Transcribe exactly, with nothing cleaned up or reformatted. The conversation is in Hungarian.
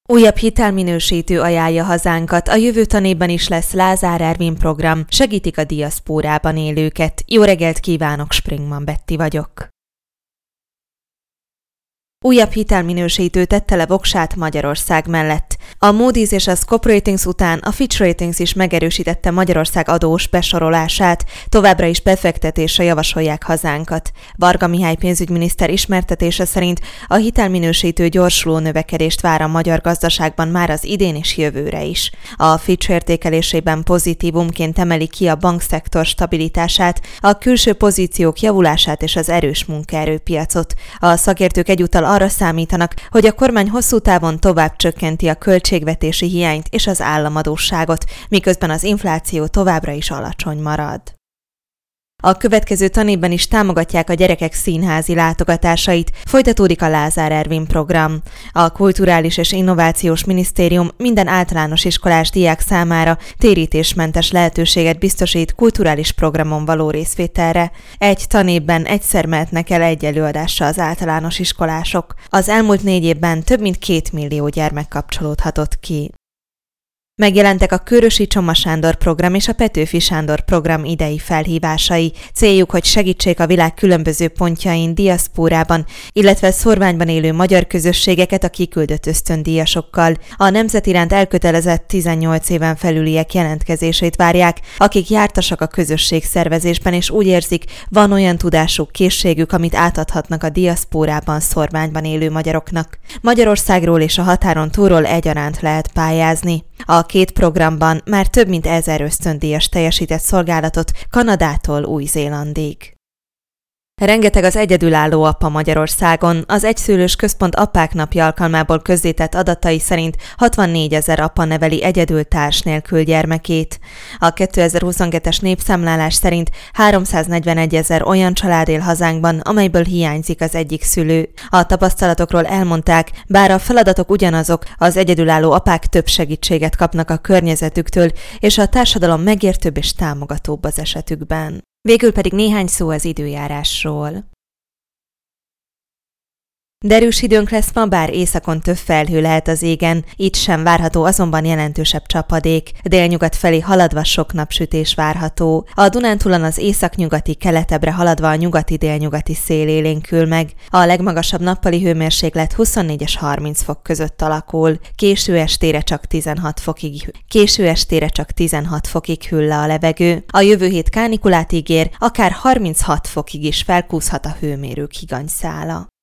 Újabb hitelminősítő ajánlja hazánkat, a jövő tanévben is lesz Lázár Ervin program, segítik a diaszpórában élőket. Jó reggelt kívánok, Springman Betti vagyok. Újabb hitelminősítő tette le voksát Magyarország mellett. A Moody's és a Scope Ratings után a Fitch Ratings is megerősítette Magyarország adós besorolását, továbbra is befektetésre javasolják hazánkat. Varga Mihály pénzügyminiszter ismertetése szerint a hitelminősítő gyorsuló növekedést vár a magyar gazdaságban már az idén és jövőre is. A Fitch értékelésében pozitívumként emeli ki a bankszektor stabilitását, a külső pozíciók javulását és az erős munkaerőpiacot. A szakértők egyúttal arra számítanak, hogy a kormány hosszú távon tovább csökkenti a költségvetési hiányt és az államadósságot, miközben az infláció továbbra is alacsony marad. A következő tanévben is támogatják a gyerekek színházi látogatásait, folytatódik a Lázár Ervin program. A Kulturális és Innovációs Minisztérium minden általános iskolás diák számára térítésmentes lehetőséget biztosít kulturális programon való részvételre. Egy tanévben egyszer mehetnek el egy előadással az általános iskolások. Az elmúlt négy évben több mint két millió gyermek kapcsolódhatott ki. Megjelentek a Kőrösi Csoma Sándor program és a Petőfi Sándor program idei felhívásai. Céljuk, hogy segítsék a világ különböző pontjain, diaszpórában, illetve szórványban élő magyar közösségeket a kiküldött ösztöndíjasokkal. A nemzet iránt elkötelezett tizennyolc éven felüliek jelentkezését várják, akik jártasak a közösségszervezésben, és úgy érzik, van olyan tudásuk, készségük, amit átadhatnak a diaszpórában, szórványban élő magyaroknak. Magyarországról és a határon túlról egyaránt lehet pályázni. A két programban már több mint ezer ösztöndíjas teljesített szolgálatot Kanadától Új-Zélandig. Rengeteg az egyedülálló apa Magyarországon. Az Egyszülős Központ Apák Napja alkalmából közzétett adatai szerint hatvannégyezer apa neveli egyedül társ nélkül gyermekét. A kétezer-huszonkettes népszámlálás szerint háromszáznegyvenegyezer olyan család él hazánkban, amelyből hiányzik az egyik szülő. A tapasztalatokról elmondták, bár a feladatok ugyanazok, az egyedülálló apák több segítséget kapnak a környezetüktől, és a társadalom megértőbb és támogatóbb az esetükben. Végül pedig néhány szó az időjárásról. Derűs időnk lesz ma, bár északon több felhő lehet az égen, itt sem várható azonban jelentősebb csapadék. Délnyugat felé haladva sok napsütés várható. A Dunántúlon az északnyugati keletebbre haladva a nyugati-délnyugati szél élénkül meg. A legmagasabb nappali hőmérséklet huszonnégy és harminc fok között alakul. Késő estére csak tizenhat fokig, késő estére csak tizenhat fokig hűl le a levegő. A jövő hét kánikulát ígér, akár harminchat fokig is felkúszhat a hőmérők higanyszála.